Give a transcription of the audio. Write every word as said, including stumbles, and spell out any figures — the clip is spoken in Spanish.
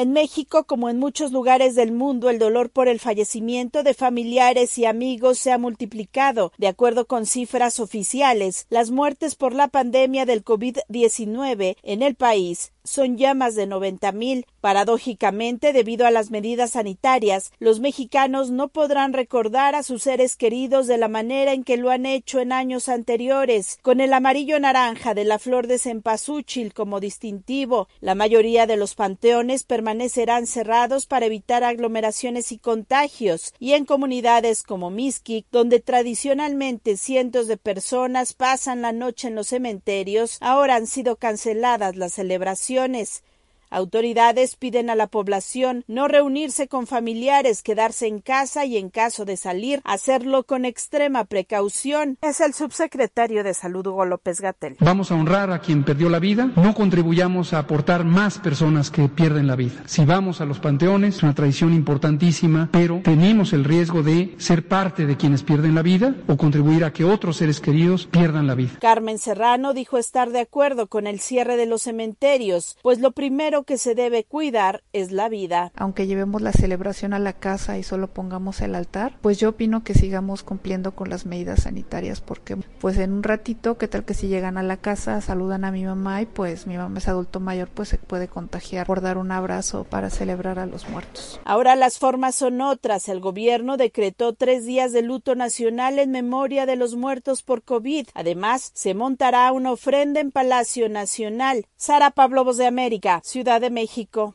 En México, como en muchos lugares del mundo, el dolor por el fallecimiento de familiares y amigos se ha multiplicado. De acuerdo con cifras oficiales, las muertes por la pandemia del COVID diecinueve en el país son ya más de noventa mil. Paradójicamente, debido a las medidas sanitarias, los mexicanos no podrán recordar a sus seres queridos de la manera en que lo han hecho en años anteriores, con el amarillo naranja de la flor de cempasúchil como distintivo. La mayoría de los panteones permanecerán cerrados para evitar aglomeraciones y contagios, y en comunidades como Mixquic, donde tradicionalmente cientos de personas pasan la noche en los cementerios, ahora han sido canceladas las celebraciones. Autoridades piden a la población no reunirse con familiares, quedarse en casa y en caso de salir, hacerlo con extrema precaución. Es el subsecretario de Salud, Hugo López-Gatell. Vamos a honrar a quien perdió la vida, no contribuyamos a aportar más personas que pierden la vida. Si vamos a los panteones, es una tradición importantísima, pero tenemos el riesgo de ser parte de quienes pierden la vida o contribuir a que otros seres queridos pierdan la vida. Carmen Serrano dijo estar de acuerdo con el cierre de los cementerios, pues lo primero que se debe cuidar es la vida. Aunque llevemos la celebración a la casa y solo pongamos el altar, pues yo opino que sigamos cumpliendo con las medidas sanitarias, porque pues en un ratito, qué tal que si llegan a la casa, saludan a mi mamá y pues mi mamá es adulto mayor, pues se puede contagiar por dar un abrazo para celebrar a los muertos. Ahora las formas son otras. El gobierno decretó tres días de luto nacional en memoria de los muertos por COVID. Además, se montará una ofrenda en Palacio Nacional. Sara Pablo, Voz de América, Ciudad de México.